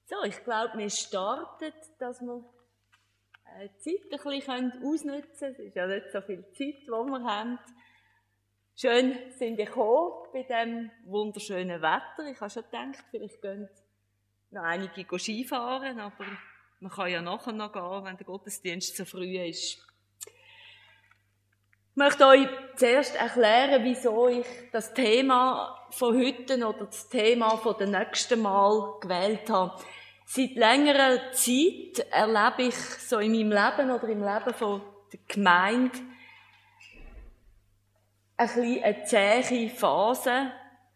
So, ich glaube, wir starten, dass wir die Zeit ein bisschen ausnutzen können. Es ist ja nicht so viel Zeit, die wir haben. Schön sind ihr gekommen bei diesem wunderschönen Wetter. Ich habe schon gedacht, vielleicht gehen noch einige Skifahren, aber man kann ja nachher noch gehen, wenn der Gottesdienst so früh ist. Ich möchte euch zuerst erklären, wieso ich das Thema von heute oder das Thema von dem nächsten Mal gewählt habe. Seit längerer Zeit erlebe ich so in meinem Leben oder im Leben von der Gemeinde ein bisschen eine zähe Phase.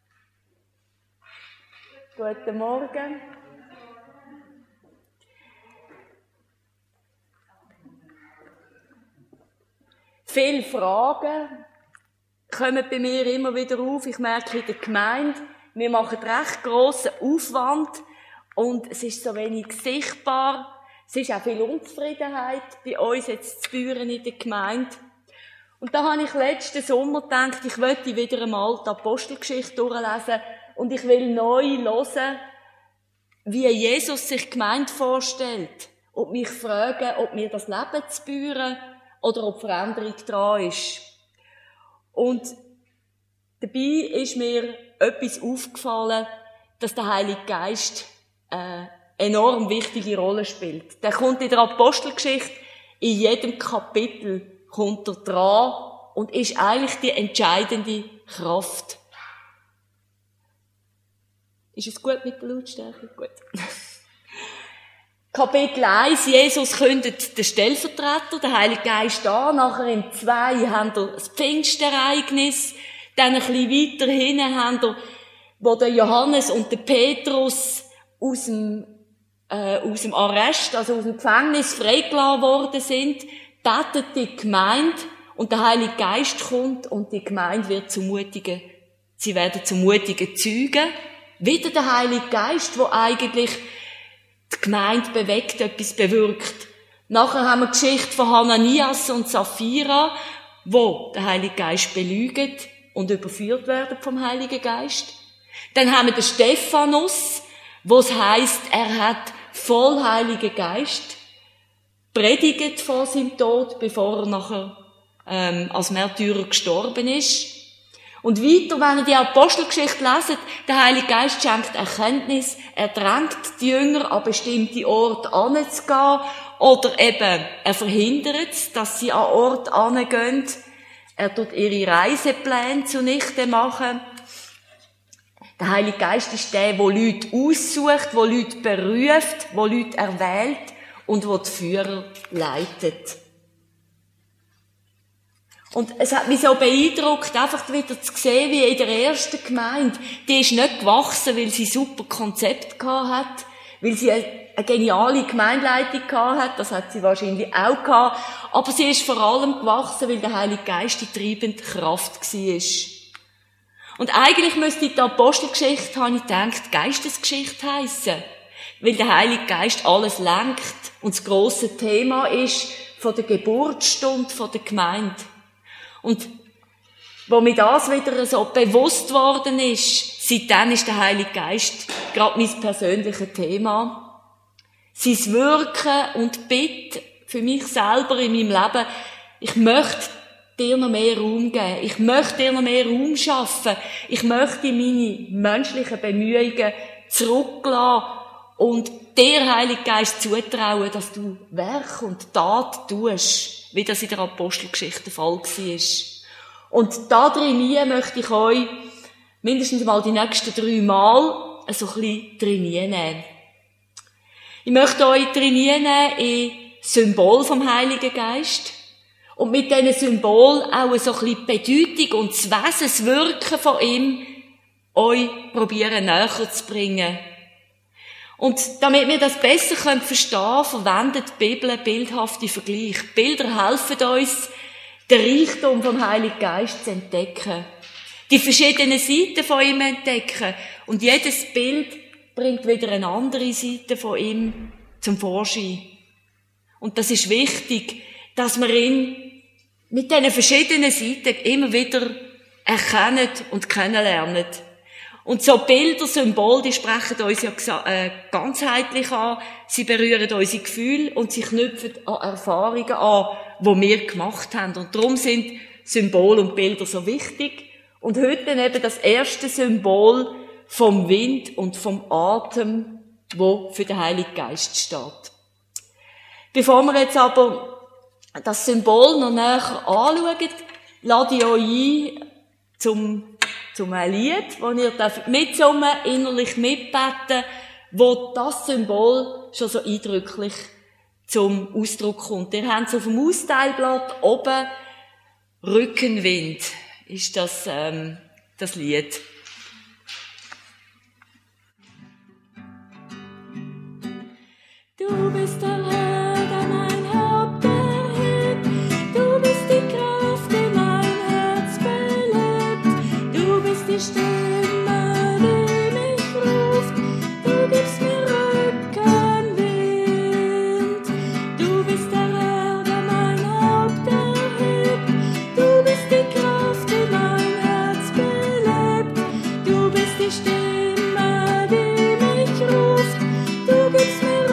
Guten Morgen. Viele Fragen kommen bei mir immer wieder auf. Ich merke in der Gemeinde, wir machen recht grossen Aufwand und es ist so wenig sichtbar. Es ist auch viel Unzufriedenheit bei uns jetzt zu spüren in der Gemeinde. Und da habe ich letzten Sommer gedacht, ich möchte wieder einmal die Apostelgeschichte durchlesen und ich will neu hören, wie Jesus sich die Gemeinde vorstellt. Und mich fragen, ob mir das Leben zu spüren oder ob Veränderung dran ist. Und dabei ist mir etwas aufgefallen, dass der Heilige Geist eine enorm wichtige Rolle spielt. Der kommt in der Apostelgeschichte, in jedem Kapitel kommt er dran und ist eigentlich die entscheidende Kraft. Ist es gut mit der Lautstärke? Gut. Kapitel 1, Jesus kündet den Stellvertreter, den Heiligen Geist an. Nachher im 2 haben wir das Pfingstereignis. Dann ein bisschen weiter hinten haben wir, wo der Johannes und der Petrus aus dem Arrest, also aus dem Gefängnis freigelassen worden sind, betet die Gemeinde und der Heilige Geist kommt und die Gemeinde wird sie werden zu mutigen Zeugen. Wieder der Heilige Geist, der eigentlich die Gemeinde bewegt, etwas bewirkt. Nachher haben wir die Geschichte von Hananias und Sapphira, wo der Heilige Geist belügen und überführt werden vom Heiligen Geist. Dann haben wir den Stephanus, wo es heisst, er hat voll Heiligen Geist predigt vor seinem Tod, bevor er nachher als Märtyrer gestorben ist. Und weiter, wenn ihr die Apostelgeschichte leset, der Heilige Geist schenkt Erkenntnis, er drängt die Jünger an bestimmte Orte anzugehen, oder eben, er verhindert, dass sie an Orte angehen. Er tut ihre Reisepläne zunichte machen. Der Heilige Geist ist der Leute aussucht, der Leute beruft, der Leute erwählt und der die Führer leitet. Und es hat mich so beeindruckt, einfach wieder zu sehen, wie in der ersten Gemeinde, die ist nicht gewachsen, weil sie super Konzept gehabt hat, weil sie eine geniale Gemeindeleitung gehabt hat, das hat sie wahrscheinlich auch gehabt, aber sie ist vor allem gewachsen, weil der Heilige Geist die treibende Kraft war. Und eigentlich müsste die Apostelgeschichte, habe ich gedacht, Geistesgeschichte heissen, weil der Heilige Geist alles lenkt und das grosse Thema ist von der Geburtsstunde von der Gemeinde. Und wo mir das wieder so bewusst worden ist, seitdem ist der Heilige Geist gerade mein persönliches Thema. Sein Wirken und Bitte für mich selber in meinem Leben, ich möchte dir noch mehr Raum geben. Ich möchte dir noch mehr Raum schaffen. Ich möchte meine menschlichen Bemühungen zurücklassen und dir, Heiliger Geist, zutrauen, dass du Werk und Tat tust, wie das in der Apostelgeschichte der Fall war. Und da drin möchte ich euch mindestens mal die nächsten 3 Mal so ein bisschen trainieren. Ich möchte euch trainieren in Symbol vom Heiligen Geist und mit diesen Symbol auch so ein bisschen Bedeutung und das Wesen, das Wirken von ihm euch probieren näher zu bringen. Und damit wir das besser verstehen können, verwendet die Bibel einen bildhaften Vergleich. Bilder helfen uns, den Reichtum vom Heiligen Geist zu entdecken. Die verschiedenen Seiten von ihm entdecken. Und jedes Bild bringt wieder eine andere Seite von ihm zum Vorschein. Und das ist wichtig, dass wir ihn mit diesen verschiedenen Seiten immer wieder erkennen und kennenlernen. Und so Bilder, Symbole, die sprechen uns ja ganzheitlich an. Sie berühren unsere Gefühle und sie knüpfen an Erfahrungen an, die wir gemacht haben. Und darum sind Symbole und Bilder so wichtig. Und heute dann eben das erste Symbol vom Wind und vom Atem, wo für den Heiligen Geist steht. Bevor wir jetzt aber das Symbol noch näher anschauen, lade ich euch ein zum ein Lied, wo ihr mitsummen, innerlich mitbeten, wo das Symbol schon so eindrücklich zum Ausdruck kommt. Ihr habt es auf dem Austeilblatt oben, Rückenwind ist das Lied. Du bist der Herr, der mein Haupt erhebt. Du bist die Kraft, die mein Herz belebt. Du bist die Stimme, die mich ruft. Du gibst mir Rückenwind. Du bist der Herr, der mein Haupt erhebt. Du bist die Kraft, die mein Herz belebt. Du bist die Stimme, die mich ruft. Du gibst mir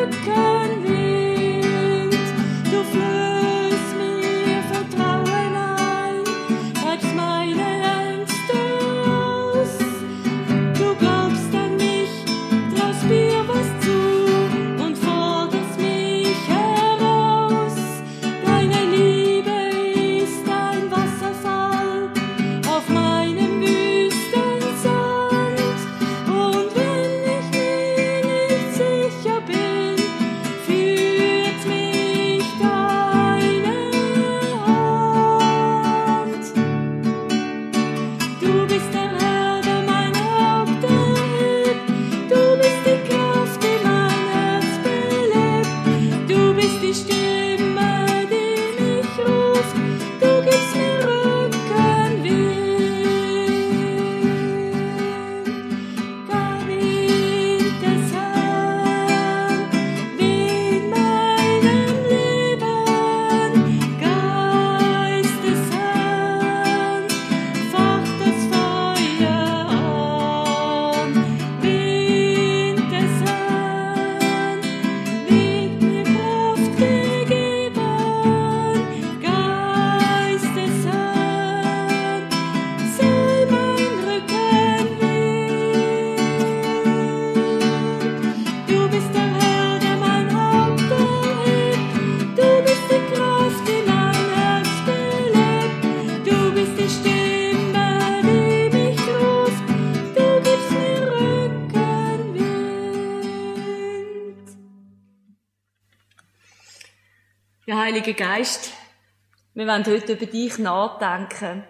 Ja, Heiliger Geist, wir wollen heute über dich nachdenken.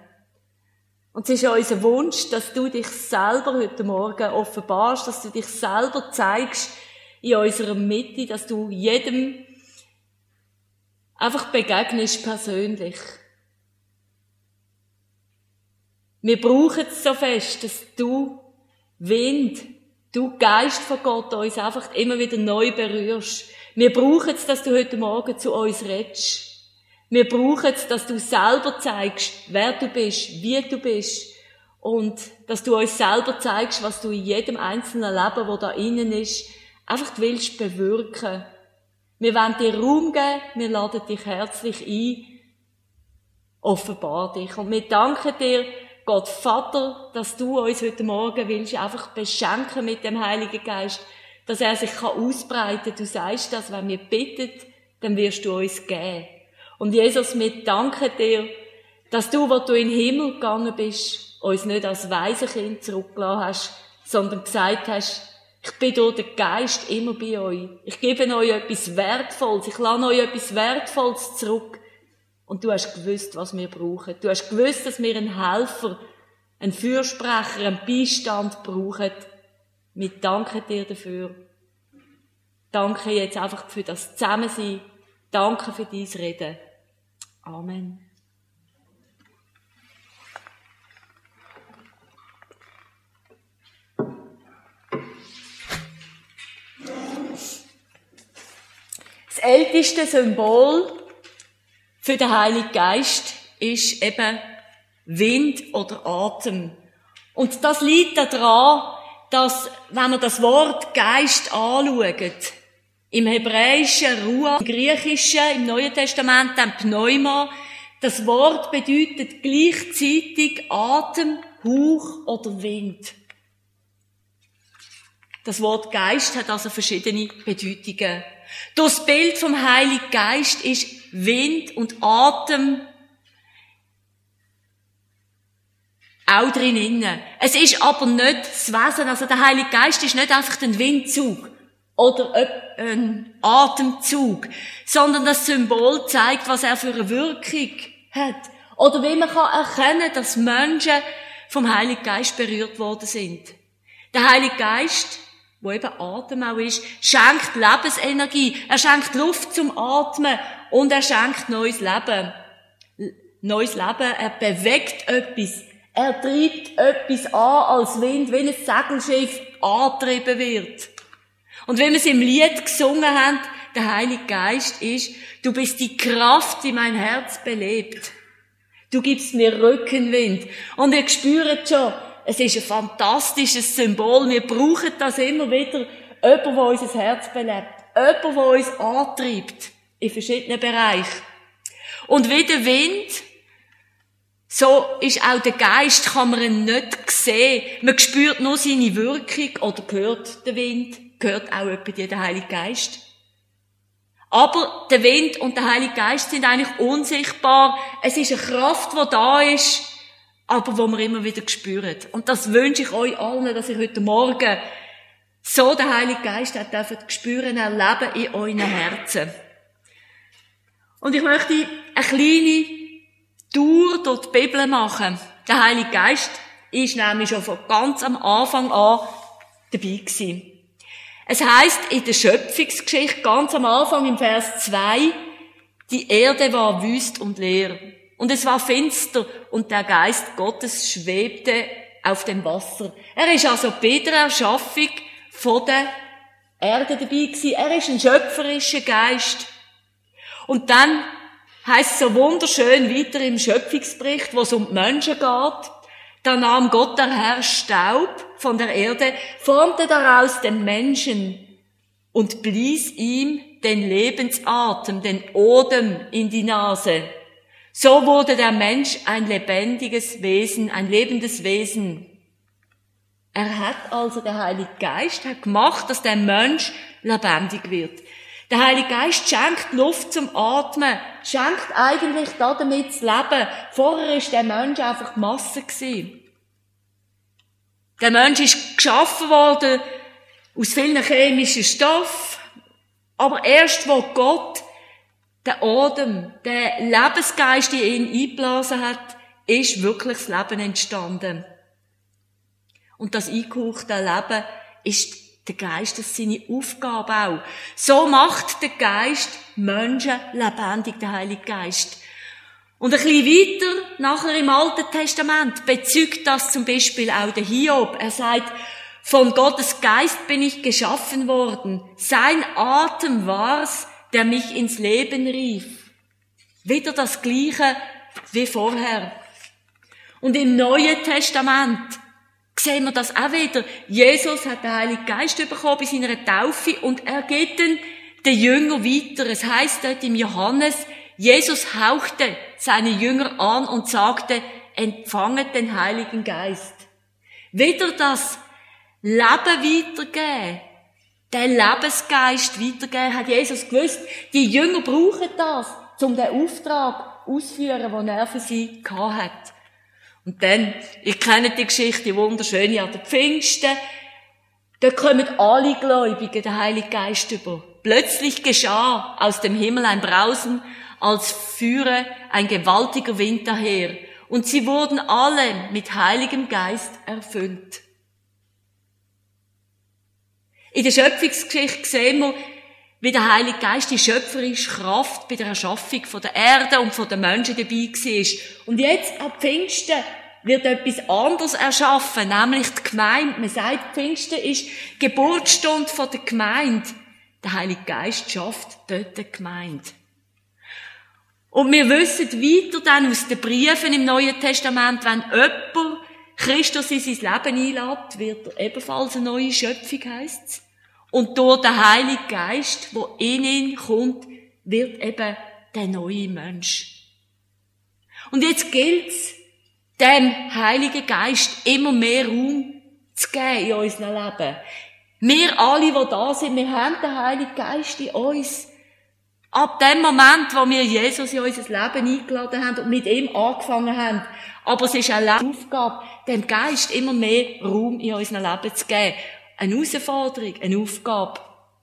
Und es ist unser Wunsch, dass du dich selber heute Morgen offenbarst, dass du dich selber zeigst in unserer Mitte, dass du jedem einfach begegnest persönlich. Wir brauchen es so fest, dass du Wind, du Geist von Gott uns einfach immer wieder neu berührst. Wir brauchen es, dass du heute Morgen zu uns redest. Wir brauchen es, dass du selber zeigst, wer du bist, wie du bist. Und dass du uns selber zeigst, was du in jedem einzelnen Leben, das da innen ist, einfach willst bewirken. Wir wollen dir Raum geben, wir laden dich herzlich ein. Offenbar dich. Und wir danken dir, Gott Vater, dass du uns heute Morgen willst einfach beschenken mit dem Heiligen Geist, dass er sich ausbreiten kann. Du sagst das, wenn wir bitten, dann wirst du uns geben. Und Jesus, wir danken dir, dass du, wo du in den Himmel gegangen bist, uns nicht als Waisenkind zurückgelassen hast, sondern gesagt hast, ich bin durch den Geist immer bei euch. Ich gebe euch etwas Wertvolles. Ich lasse euch etwas Wertvolles zurück. Und du hast gewusst, was wir brauchen. Du hast gewusst, dass wir einen Helfer, einen Fürsprecher, einen Beistand brauchen. Wir danken dir dafür. Danke jetzt einfach für das Zusammensein. Danke für dein Reden. Amen. Das älteste Symbol für den Heiligen Geist ist eben Wind oder Atem. Und das liegt daran, dass, wenn man das Wort Geist anschaut, im Hebräischen Ruach, im Griechischen, im Neuen Testament dann Pneuma, das Wort bedeutet gleichzeitig Atem, Hauch oder Wind. Das Wort Geist hat also verschiedene Bedeutungen. Das Bild vom Heiligen Geist ist Wind und Atem auch drinnen. Es ist aber nicht das Wesen, also der Heilige Geist ist nicht einfach ein Windzug oder ein Atemzug, sondern das Symbol zeigt, was er für eine Wirkung hat. Oder wie man kann erkennen, dass Menschen vom Heiligen Geist berührt worden sind. Der Heilige Geist, wo eben Atem auch ist, schenkt Lebensenergie, er schenkt Luft zum Atmen und er schenkt neues Leben. Neues Leben, er bewegt etwas. Er treibt etwas an als Wind, wie ein Segelschiff angetrieben wird. Und wie wir es im Lied gesungen haben, der Heilige Geist ist, du bist die Kraft, die mein Herz belebt. Du gibst mir Rückenwind. Und ihr spürt schon, es ist ein fantastisches Symbol. Wir brauchen das immer wieder. Jemand, der unser Herz belebt. Jemand, der uns antreibt. In verschiedenen Bereichen. Und wie der Wind, so ist auch der Geist, kann man ihn nicht sehen. Man spürt nur seine Wirkung oder hört den Wind, hört auch etwa den Heiligen Geist. Aber der Wind und der Heilige Geist sind eigentlich unsichtbar. Es ist eine Kraft, die da ist, aber die wir immer wieder spüren. Und das wünsche ich euch allen, dass ihr heute Morgen so den Heiligen Geist dürft spüren, erleben in euren Herzen. Und ich möchte eine kleine Tour durch die Bibel machen. Der Heilige Geist ist nämlich schon von ganz am Anfang an dabei gewesen. Es heisst in der Schöpfungsgeschichte ganz am Anfang im Vers 2, die Erde war wüst und leer und es war finster und der Geist Gottes schwebte auf dem Wasser. Er ist also bei der Erschaffung von der Erde dabei gewesen. Er ist ein schöpferischer Geist. Und dann heisst es so wunderschön weiter im Schöpfungsbericht, wo es um die Menschen geht. Da nahm Gott der Herr Staub von der Erde, formte daraus den Menschen und blies ihm den Lebensatem, den Odem in die Nase. So wurde der Mensch ein lebendiges Wesen, ein lebendes Wesen. Er hat also, der Heilige Geist hat gemacht, dass der Mensch lebendig wird. Der Heilige Geist schenkt Luft zum Atmen, schenkt eigentlich damit das Leben. Vorher war der Mensch einfach Masse gewesen. Der Mensch ist geschaffen worden aus vielen chemischen Stoffen, aber erst wo Gott den Odem, den Lebensgeist in ihn eingeblasen hat, ist wirklich das Leben entstanden. Und das eingehauchte Leben ist der Geist, das ist seine Aufgabe auch. So macht der Geist Menschen lebendig, der Heilige Geist. Und ein bisschen weiter, nachher im Alten Testament, bezeugt das zum Beispiel auch der Hiob. Er sagt, von Gottes Geist bin ich geschaffen worden. Sein Atem war's, der mich ins Leben rief. Wieder das Gleiche wie vorher. Und im Neuen Testament sehen wir das auch wieder. Jesus hat den Heiligen Geist bekommen bei seiner Taufe und er gibt den Jüngern weiter. Es heisst dort im Johannes, Jesus hauchte seine Jünger an und sagte, empfanget den Heiligen Geist. Wieder das Leben weitergeben, den Lebensgeist weitergeben, hat Jesus gewusst, die Jünger brauchen das, um den Auftrag auszuführen, den er für sie gehabt hat. Und dann, ihr kennt die Geschichte, die wunderschöne an den Pfingsten. Dort kommen alle Gläubigen den Heiligen Geist über. Plötzlich geschah aus dem Himmel ein Brausen, als führe ein gewaltiger Wind daher. Und sie wurden alle mit Heiligem Geist erfüllt. In der Schöpfungsgeschichte sehen wir, wie der Heilige Geist die schöpferische Kraft bei der Erschaffung von der Erde und von den Menschen dabei war. Und jetzt, ab Pfingsten, wird etwas anderes erschaffen, nämlich die Gemeinde. Man sagt, Pfingsten ist die Geburtsstunde von der Gemeinde. Der Heilige Geist schafft dort die Gemeinde. Und wir wissen weiter dann aus den Briefen im Neuen Testament, wenn jemand Christus in sein Leben einlädt, wird er ebenfalls eine neue Schöpfung, heisst's. Und durch den Heiligen Geist, der in ihn kommt, wird eben der neue Mensch. Und jetzt gilt's, dem Heiligen Geist immer mehr Raum zu geben in unserem Leben. Wir alle, die da sind, wir haben den Heiligen Geist in uns. Ab dem Moment, wo wir Jesus in unser Leben eingeladen haben und mit ihm angefangen haben. Aber es ist eine Aufgabe, dem Geist immer mehr Raum in unserem Leben zu geben. Eine Herausforderung, eine Aufgabe.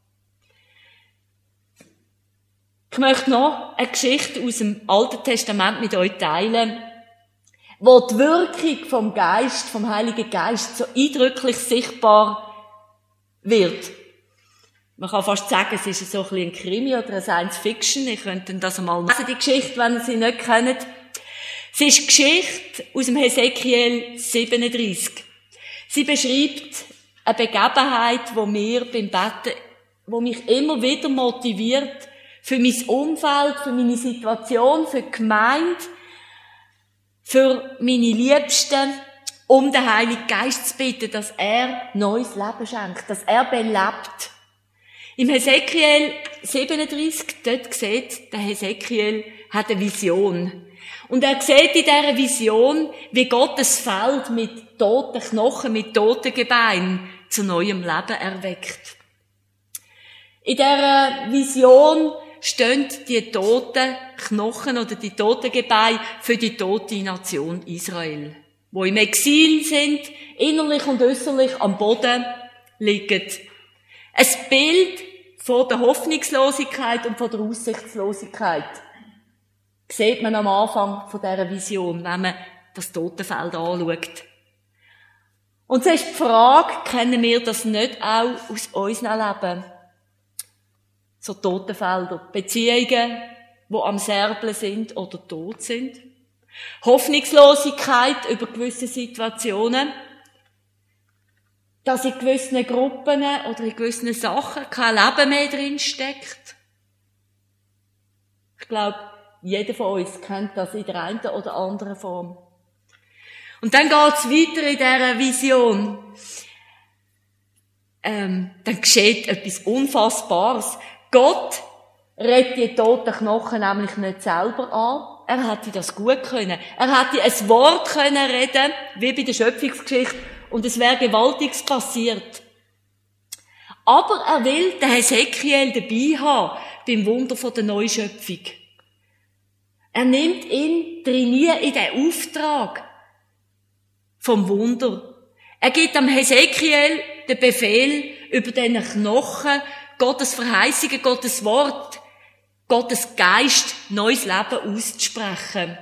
Ich möchte noch eine Geschichte aus dem Alten Testament mit euch teilen, wo die Wirkung vom Geist, vom Heiligen Geist so eindrücklich sichtbar wird. Man kann fast sagen, es ist so ein bisschen ein Krimi oder eine Science-Fiction. Ich könnte das einmal lesen, die Geschichte, wenn ihr sie nicht kennt. Es ist die Geschichte aus dem Hesekiel 37. Sie beschreibt eine Begebenheit, wo mir beim Beten, wo mich immer wieder motiviert, für mein Umfeld, für meine Situation, für die Gemeinde, für meine Liebsten, um den Heiligen Geist zu bitten, dass er neues Leben schenkt, dass er belebt. Im Hesekiel 37, dort sieht der Hesekiel, hat eine Vision. Und er sieht in dieser Vision, wie Gott das Feld mit toten Knochen, mit toten Gebeinen zu neuem Leben erweckt. In dieser Vision stehen die toten Knochen oder die toten Gebeine für die tote Nation Israel, wo im Exil sind, innerlich und äußerlich am Boden liegen. Ein Bild von der Hoffnungslosigkeit und von der Aussichtslosigkeit sieht man am Anfang von dieser Vision, wenn man das Totenfeld anschaut. Und es ist die Frage, kennen wir das nicht auch aus unserem Leben? So Totenfelder, Beziehungen, die am Serblen sind oder tot sind. Hoffnungslosigkeit über gewisse Situationen. Dass in gewissen Gruppen oder in gewissen Sachen kein Leben mehr drin steckt. Ich glaube, jeder von uns kennt das in der einen oder anderen Form. Und dann geht's weiter in dieser Vision. Dann geschieht etwas Unfassbares. Gott redet die toten Knochen nämlich nicht selber an. Er hätte das gut können. Er hätte ein Wort können reden, wie bei der Schöpfungsgeschichte, und es wäre Gewaltiges passiert. Aber er will den Hesekiel dabei haben, beim Wunder von der Neuschöpfung. Er nimmt ihn trainieren in den Auftrag vom Wunder. Er gibt am Hesekiel den Befehl, über diesen Knochen Gottes Verheißungen, Gottes Wort, Gottes Geist, neues Leben auszusprechen.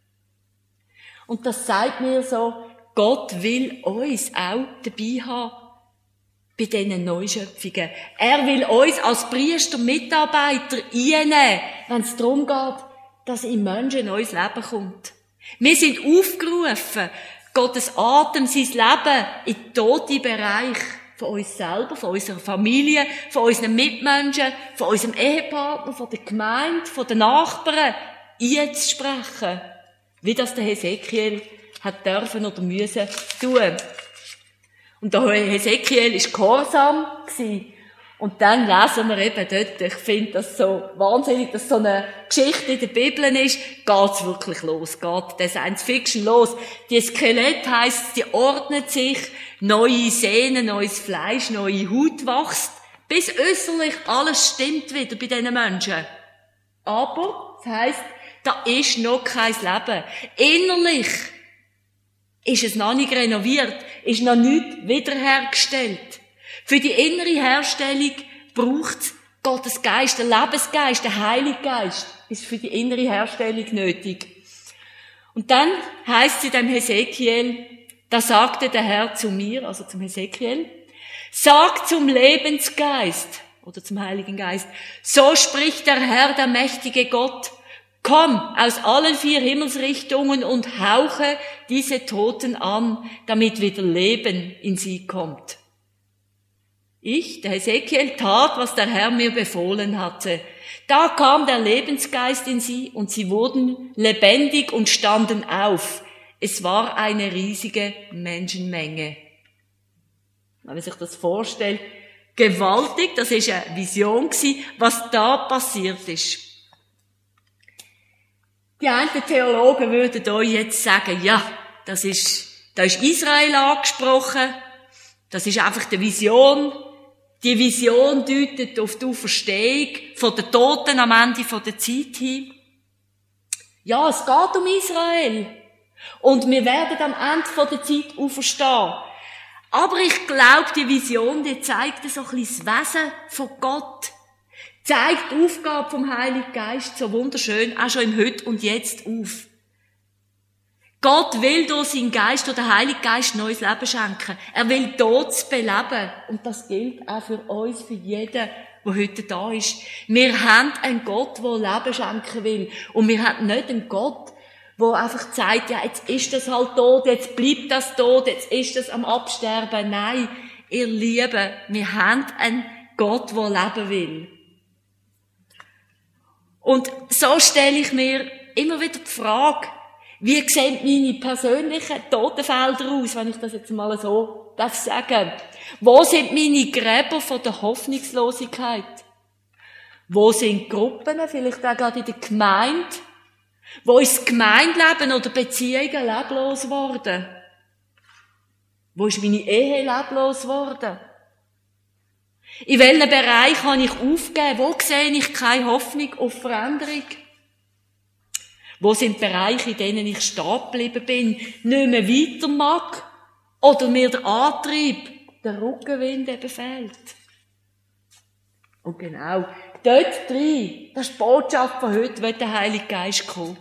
Und das sagt mir so, Gott will uns auch dabei haben bei diesen Neuschöpfungen. Er will uns als Priester, Mitarbeiter einnehmen, wenn es darum geht, dass in Menschen ein neues Leben kommt. Wir sind aufgerufen, Gottes Atem, sein Leben in den toten Bereich von uns selber, von unserer Familie, von unseren Mitmenschen, von unserem Ehepartner, von der Gemeinde, von den Nachbarn einzusprechen. Wie das der Hesekiel hat dürfen oder müssen tun. Und der Hesekiel war gehorsam gewesen. Und dann lesen wir eben dort, ich finde das so wahnsinnig, dass so eine Geschichte in der Bibel ist, geht's wirklich los, geht der Science-Fiction los. Die Skelett heisst, die ordnet sich, neue Sehnen, neues Fleisch, neue Haut wächst, bis äußerlich alles stimmt wieder bei diesen Menschen. Aber, das heisst, da ist noch kein Leben. Innerlich ist es noch nicht renoviert, ist noch nicht wiederhergestellt. Für die innere Herstellung braucht Gottes Geist, der Lebensgeist, der Heilige Geist, ist für die innere Herstellung nötig. Und dann heisst es in dem Hesekiel, da sagte der Herr zu mir, also zum Hesekiel, sag zum Lebensgeist, oder zum Heiligen Geist, so spricht der Herr, der mächtige Gott, komm aus allen 4 Himmelsrichtungen und hauche diese Toten an, damit wieder Leben in sie kommt. Ich, der Hesekiel, tat, was der Herr mir befohlen hatte. Da kam der Lebensgeist in sie und sie wurden lebendig und standen auf. Es war eine riesige Menschenmenge. Wenn man sich das vorstellt, gewaltig, das ist eine Vision gewesen, was da passiert ist. Die einen Theologen würden euch jetzt sagen, ja, da ist Israel angesprochen, das ist einfach die Vision. Die Vision deutet auf die Auferstehung von den Toten am Ende der Zeit hin. Ja, es geht um Israel. Und wir werden am Ende der Zeit auferstehen. Aber ich glaube, die Vision, die zeigt so ein bisschen das Wesen von Gott. Zeigt die Aufgabe vom Heiligen Geist so wunderschön, auch schon im Heute und Jetzt auf. Gott will durch seinen Geist, durch den Heiligen Geist neues Leben schenken. Er will Todes beleben. Und das gilt auch für uns, für jeden, der heute da ist. Wir haben einen Gott, der Leben schenken will. Und wir haben nicht einen Gott, der einfach sagt, ja, jetzt ist das halt tot, jetzt bleibt das tot, jetzt ist das am Absterben. Nein, ihr Lieben, wir haben einen Gott, der leben will. Und so stelle ich mir immer wieder die Frage, wie sehen meine persönlichen Totenfelder aus, wenn ich das jetzt mal so sagen darf? Wo sind meine Gräber von der Hoffnungslosigkeit? Wo sind Gruppen, vielleicht auch gerade in der Gemeinde? Wo ist das Gemeindeleben oder Beziehungen leblos geworden? Wo ist meine Ehe leblos geworden? In welchem Bereich kann ich aufgeben? Wo sehe ich keine Hoffnung auf Veränderung? Wo sind Bereiche, in denen ich stehen geblieben bin, nicht mehr weiter mag oder mir der Antrieb, der Rückenwind eben fehlt? Und genau, dort drin, das ist die Botschaft von heute, wird der Heilige Geist kommen.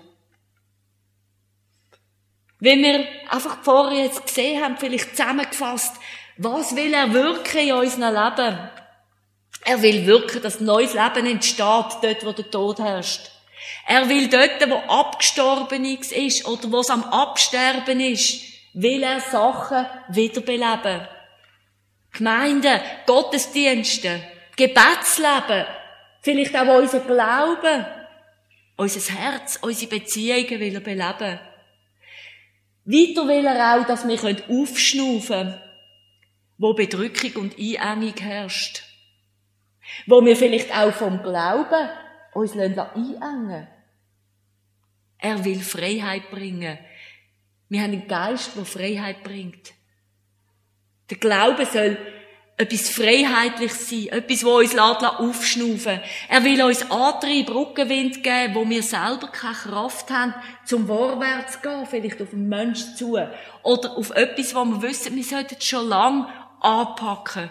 Wenn wir einfach vorher jetzt gesehen haben, vielleicht zusammengefasst, was will er wirken in unserem Leben? Er will wirken, dass neues Leben entsteht, dort, wo der Tod herrscht. Er will dort, wo abgestorben ist, oder wo es am Absterben ist, will er Sachen wiederbeleben. Gemeinden, Gottesdienste, Gebetsleben, vielleicht auch unser Glauben, unser Herz, unsere Beziehungen will er beleben. Weiter will er auch, dass wir aufschnaufen können, wo Bedrückung und Einengung herrscht. Wo wir vielleicht auch vom Glauben uns einengen. Er will Freiheit bringen. Wir haben einen Geist, der Freiheit bringt. Der Glaube soll etwas Freiheitliches sein, etwas, das uns aufschnaufen lässt. Er will uns Antrieb, Rückenwind geben, wo wir selber keine Kraft haben, zum vorwärts zu gehen, vielleicht auf einen Menschen zu, oder auf etwas, wo wir wissen, wir sollten schon lange anpacken.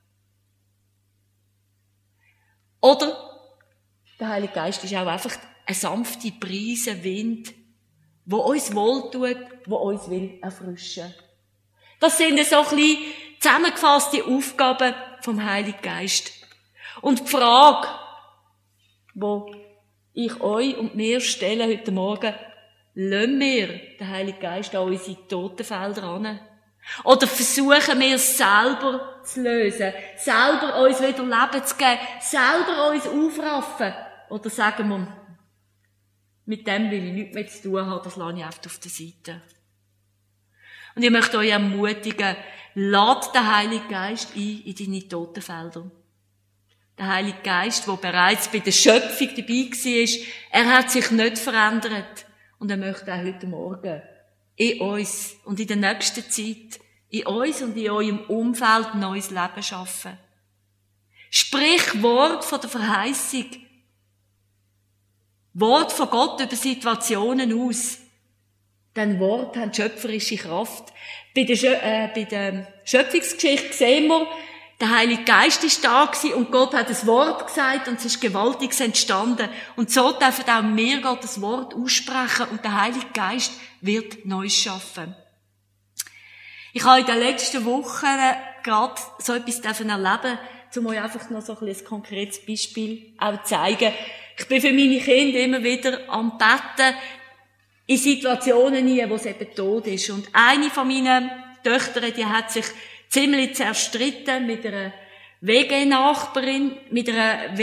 Oder der Heilige Geist ist auch einfach ein sanfter, brise Wind, der uns wohltut, der uns will erfrischen. Das sind so ein bisschen zusammengefasste Aufgaben vom Heiligen Geist. Und die Frage, die ich euch und mir stelle heute Morgen, lassen wir den Heiligen Geist an unsere Totenfelder an? Oder versuchen wir es selber zu lösen, selber uns wieder Leben zu geben, selber uns aufraffen? Oder sagen wir, mit dem will ich nichts mehr zu tun haben, das lasse ich einfach auf der Seite. Und ich möchte euch ermutigen, lad den Heiligen Geist ein in deine Totenfelder. Der Heilige Geist, der bereits bei der Schöpfung dabei war, er hat sich nicht verändert. Und er möchte auch heute Morgen in uns und in der nächsten Zeit in uns und in eurem Umfeld neues Leben schaffen. Sprich Wort von der Verheißung. Wort von Gott über Situationen aus. Denn Wort haben schöpferische Kraft. Bei der Schöpfungsgeschichte sehen wir, der Heilige Geist ist da gewesen und Gott hat ein Wort gesagt und es ist Gewaltiges entstanden. Und so dürfen auch wir Gottes Wort aussprechen und der Heilige Geist wird Neues schaffen. Ich habe in den letzten Wochen gerade so etwas erleben, um euch einfach noch so ein konkretes Beispiel auch zu zeigen. Ich bin für meine Kinder immer wieder am Betten in Situationen wo es eben tot ist. Und eine von meinen Töchtern, die hat sich ziemlich zerstritten mit einer WG-Nachbarin, mit einer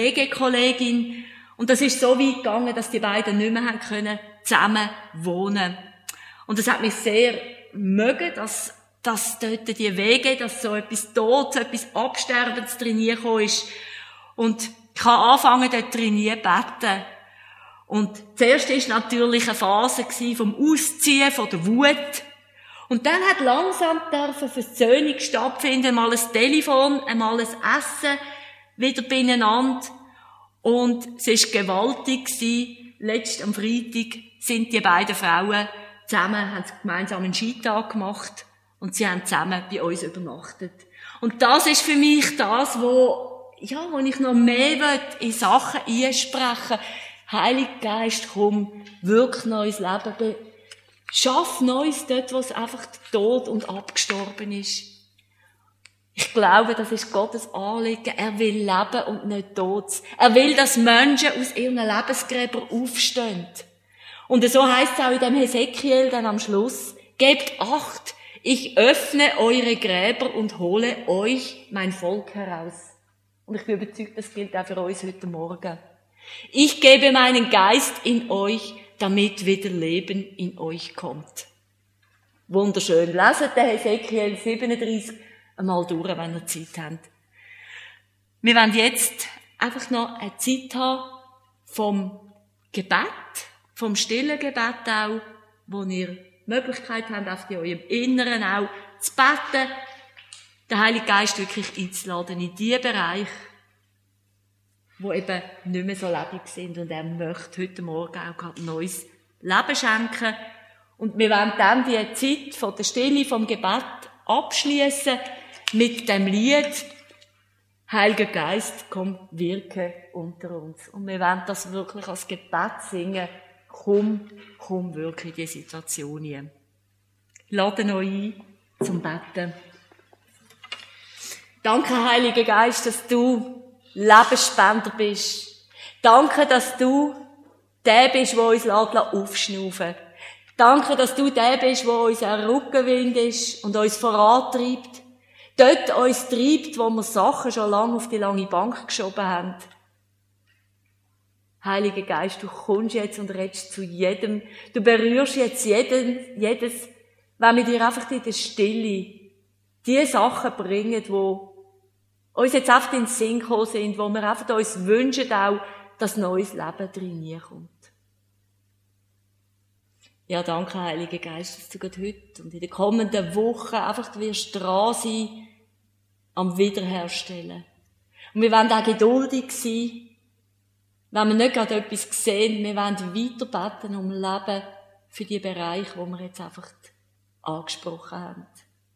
WG-Kollegin. Und das ist so weit gegangen, dass die beiden nicht mehr haben können zusammen wohnen. Und es hat mich sehr mögen, dass dort die Wege, dass so etwas Todes, etwas Absterbens drin gekommen ist. Und ich habe angefangen, dort drin zu beten. Und zuerst war natürlich eine Phase vom Ausziehen, von der Wut. Und dann hat langsam eine Versöhnung stattfinden, mal ein Telefon, einmal ein Essen, wieder beieinander. Und es war gewaltig gewesen. Letzten am Freitag sind die beiden Frauen zusammen, haben gemeinsam einen Skitag gemacht. Und sie haben zusammen bei uns übernachtet. Und das ist für mich das, wo ich noch mehr in Sachen einsprechen will. Heiliger Geist, komm, wirk neues Leben. Schaff Neues dort, wo es einfach tot und abgestorben ist. Ich glaube, das ist Gottes Anliegen. Er will leben und nicht tot. Er will, dass Menschen aus ihren Lebensgräbern aufstehen. Und so heisst es auch in dem Hesekiel dann am Schluss, gebt Acht, ich öffne eure Gräber und hole euch mein Volk heraus. Und ich bin überzeugt, das gilt auch für uns heute Morgen. Ich gebe meinen Geist in euch, damit wieder Leben in euch kommt. Wunderschön. Leset den Hesekiel 37 einmal durch, wenn ihr Zeit habt. Wir wollen jetzt einfach noch eine Zeit haben vom Gebet, vom stillen Gebet auch, wo ihr die Möglichkeit habt, auf eurem Inneren auch zu beten, den Heiligen Geist wirklich einzuladen in die Bereiche, wo eben nicht mehr so lebendig sind. Und er möchte heute Morgen auch gerade neues Leben schenken. Und wir wollen dann die Zeit von der Stille, vom Gebet abschließen mit dem Lied Heiliger Geist, komm, wirke unter uns. Und wir wollen das wirklich als Gebet singen. Komm, wirke in die Situation hier. Laden euch ein zum Beten. Danke, Heiliger Geist, dass du Lebensspender bist. Danke, dass du der bist, der uns aufschnaufen lässt. Danke, dass du der bist, der unser Rückenwind ist und uns vorantreibt. Dort uns treibt, wo wir Sachen schon lange auf die lange Bank geschoben haben. Heiliger Geist, du kommst jetzt und redest zu jedem. Du berührst jetzt jedes, wenn wir dir einfach in der Stille die Sachen bringen, die uns jetzt einfach in den Sinn gekommen sind, wo wir einfach uns wünschen auch, dass neues Leben drin kommt. Ja, danke, Heiliger Geist, dass du gerade heute und in den kommenden Wochen einfach wirst dran sein am Wiederherstellen. Und wir wollen auch geduldig sein, wenn wir nicht gerade etwas sehen. Wir wollen weiter beten um Leben für die Bereiche, wo wir jetzt einfach angesprochen haben.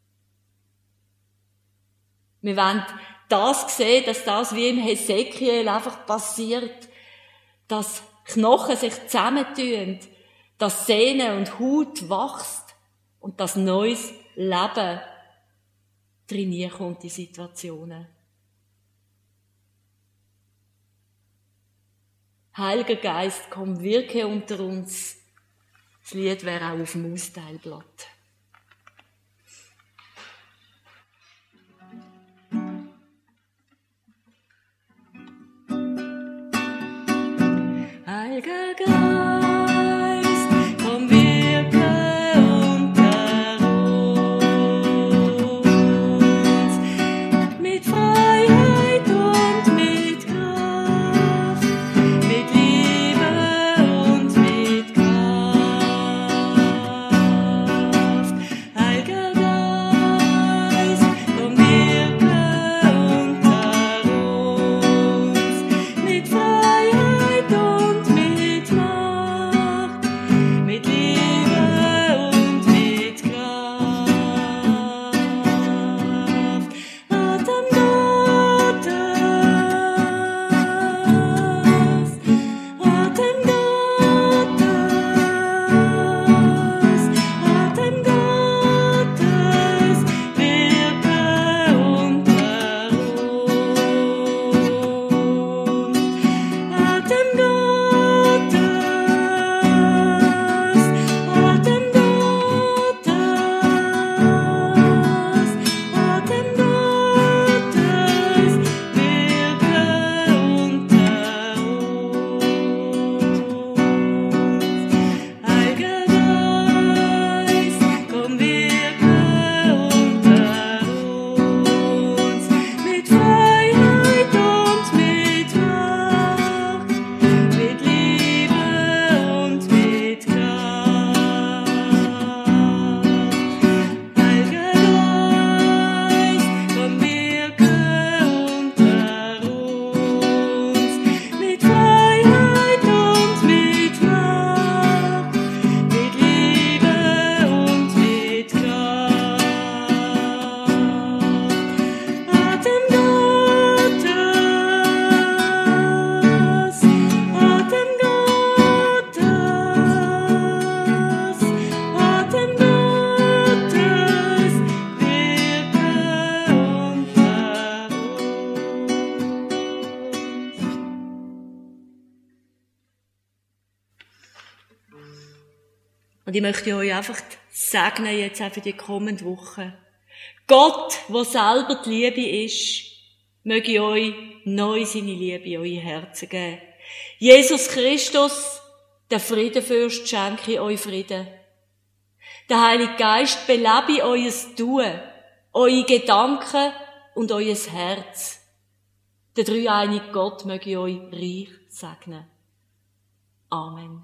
Wir wollen das sehen, dass das wie im Hesekiel einfach passiert, dass Knochen sich zusammentun, dass Sehne und Haut wächst und dass neues Leben drin kommt in Situationen. Heiliger Geist, komm, wirke unter uns. Das Lied wäre auch auf dem Austeilblatt. Heiliger Geist, komm, wirke unter uns mit Freiheit und mit Kraft, mit Liebe und mit Kraft. Heiliger Geist, komm, wirke unter uns mit Freiheit und mit Macht. Und ich möchte euch einfach segnen, jetzt auch für die kommende Woche. Gott, der selber die Liebe ist, möge euch neu seine Liebe in eure Herzen geben. Jesus Christus, der Friedenfürst, schenke euch Frieden. Der Heilige Geist belebe euer Tun, eure Gedanken und euer Herz. Der dreieinige Gott möge euch reich segnen. Amen.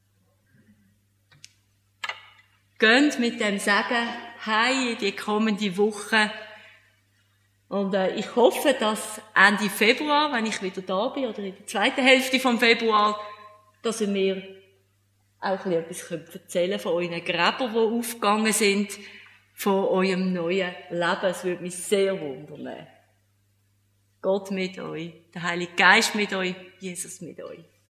Geht mit dem Segen heim in die kommende Woche. Und ich hoffe, dass Ende Februar, wenn ich wieder da bin, oder in der zweiten Hälfte vom Februar, dass ihr mir auch etwas erzählen könnt von euren Gräbern, die aufgegangen sind, von eurem neuen Leben. Es würde mich sehr wundern. Gott mit euch, der Heilige Geist mit euch, Jesus mit euch.